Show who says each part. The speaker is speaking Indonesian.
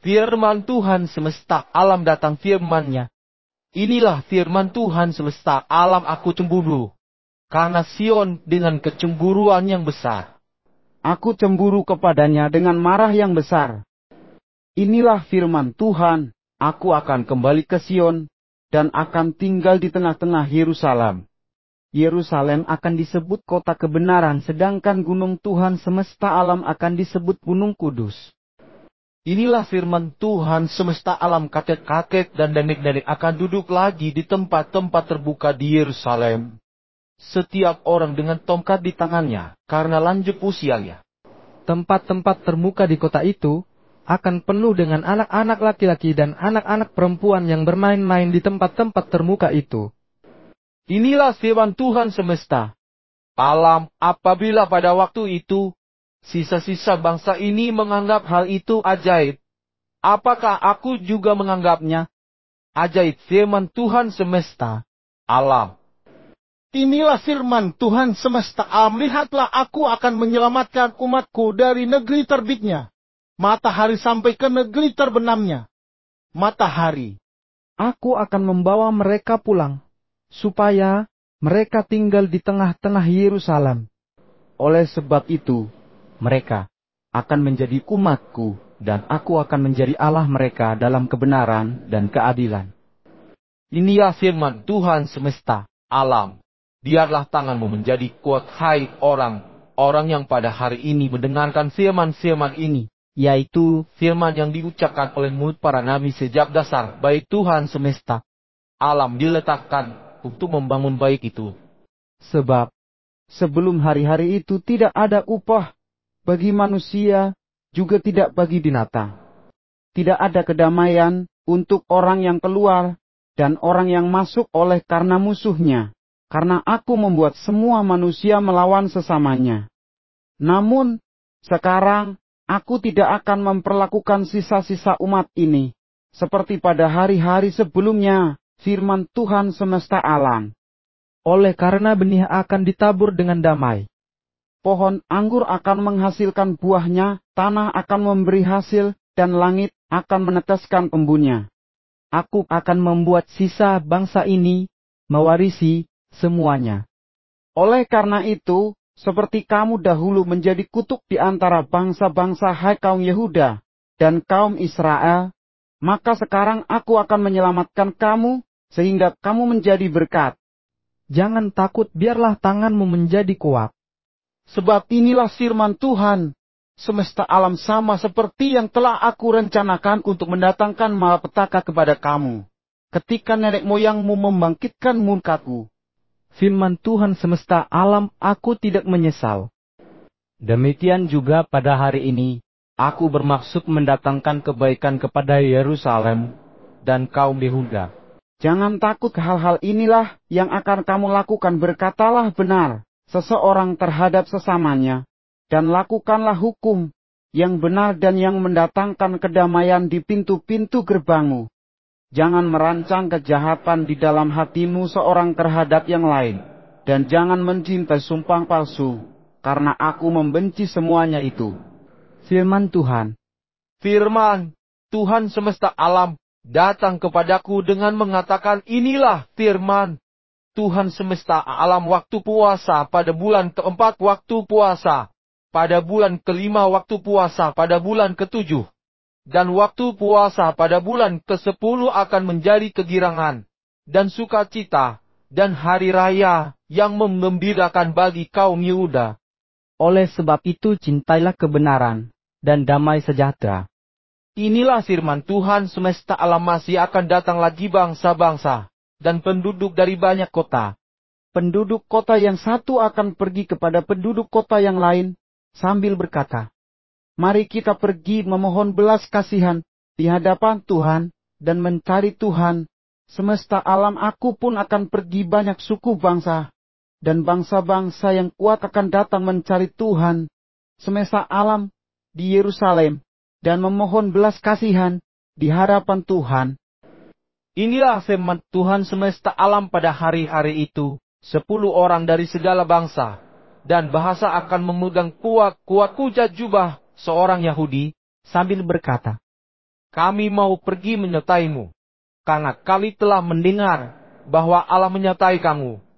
Speaker 1: Firman Tuhan semesta alam datang firman-Nya. Inilah firman Tuhan semesta alam, aku cemburu karena Sion dengan kecemburuan yang besar.
Speaker 2: Aku cemburu kepadanya dengan marah yang besar. Inilah firman Tuhan, aku akan kembali ke Sion, dan akan tinggal di tengah-tengah Yerusalem. Yerusalem akan disebut kota kebenaran, sedangkan gunung Tuhan semesta alam akan disebut gunung kudus.
Speaker 1: Inilah firman Tuhan semesta alam, kakek-kakek dan nenek-nenek akan duduk lagi di tempat-tempat terbuka di Yerusalem. Setiap orang dengan tongkat di tangannya, karena lanjut usianya.
Speaker 3: Tempat-tempat terbuka di kota itu akan penuh dengan anak-anak laki-laki dan anak-anak perempuan yang bermain-main di tempat-tempat terbuka itu.
Speaker 1: Inilah firman Tuhan semesta alam, apabila pada waktu itu sisa-sisa bangsa ini menganggap hal itu ajaib, apakah aku juga menganggapnya ajaib? Firman Tuhan semesta alam.
Speaker 4: Inilah firman Tuhan semesta alam, lihatlah aku akan menyelamatkan umatku dari negeri terbitnya matahari sampai ke negeri terbenamnya matahari.
Speaker 3: Aku akan membawa mereka pulang, supaya mereka tinggal di tengah-tengah Yerusalem.
Speaker 2: Oleh sebab itu, mereka akan menjadi umatku, dan aku akan menjadi Allah mereka dalam kebenaran dan keadilan.
Speaker 1: Inilah firman Tuhan semesta alam. Biarlah tanganmu menjadi kuat, hai orang yang pada hari ini mendengarkan firman-firman ini, yaitu firman yang diucapkan oleh mulut para nabi sejak dasar bait Tuhan semesta alam diletakkan untuk membangun bait itu.
Speaker 2: Sebab sebelum hari-hari itu tidak ada upah bagi manusia, juga tidak bagi binatang. Tidak ada kedamaian untuk orang yang keluar dan orang yang masuk oleh karena musuhnya. Karena aku membuat semua manusia melawan sesamanya. Namun, sekarang, aku tidak akan memperlakukan sisa-sisa umat ini, seperti pada hari-hari sebelumnya, firman Tuhan semesta alam.
Speaker 3: Oleh karena benih akan ditabur dengan damai.
Speaker 2: Pohon anggur akan menghasilkan buahnya, tanah akan memberi hasil, dan langit akan meneteskan embunnya.
Speaker 3: Aku akan membuat sisa bangsa ini mewarisi semuanya.
Speaker 2: Oleh karena itu, seperti kamu dahulu menjadi kutuk di antara bangsa-bangsa, hai kaum Yehuda dan kaum Israel, maka sekarang aku akan menyelamatkan kamu, sehingga kamu menjadi berkat.
Speaker 3: Jangan takut, biarlah tanganmu menjadi kuat.
Speaker 4: Sebab inilah firman Tuhan semesta alam, sama seperti yang telah aku rencanakan untuk mendatangkan malapetaka kepada kamu, ketika nenek moyangmu membangkitkan murkaku.
Speaker 3: Firman Tuhan semesta alam, aku tidak menyesal.
Speaker 5: Demikian juga pada hari ini, aku bermaksud mendatangkan kebaikan kepada Yerusalem dan kaum Yehuda.
Speaker 2: Jangan takut, hal-hal inilah yang akan kamu lakukan. Berkatalah benar seseorang terhadap sesamanya, dan lakukanlah hukum yang benar dan yang mendatangkan kedamaian di pintu-pintu gerbangmu. Jangan merancang kejahatan di dalam hatimu seorang terhadap yang lain, dan jangan mencintai sumpah palsu, karena aku membenci semuanya itu.
Speaker 3: Firman Tuhan.
Speaker 1: Firman Tuhan semesta alam datang kepadaku dengan mengatakan, inilah firman Tuhan semesta alam, waktu puasa pada bulan keempat waktu puasa, pada bulan kelima waktu puasa, pada bulan ketujuh, dan waktu puasa pada bulan ke-10 akan menjadi kegirangan dan sukacita dan hari raya yang menggembirakan bagi kaum Yehuda.
Speaker 3: Oleh sebab itu cintailah kebenaran dan damai sejahtera.
Speaker 1: Inilah firman Tuhan semesta alam, masih akan datang lagi bangsa-bangsa dan penduduk dari banyak kota.
Speaker 2: Penduduk kota yang satu akan pergi kepada penduduk kota yang lain sambil berkata, mari kita pergi memohon belas kasihan di hadapan Tuhan dan mencari Tuhan. Semesta alam, aku pun akan pergi, banyak suku bangsa dan bangsa-bangsa yang kuat akan datang mencari Tuhan semesta alam di Yerusalem dan memohon belas kasihan di hadapan Tuhan.
Speaker 1: Inilah firman Tuhan semesta alam, pada hari-hari itu 10 orang dari segala bangsa dan bahasa akan memegang kuat-kuat kujat jubah seorang Yahudi sambil berkata, kami mau pergi menyertaimu. Karena kami telah mendengar bahwa Allah menyertai kamu,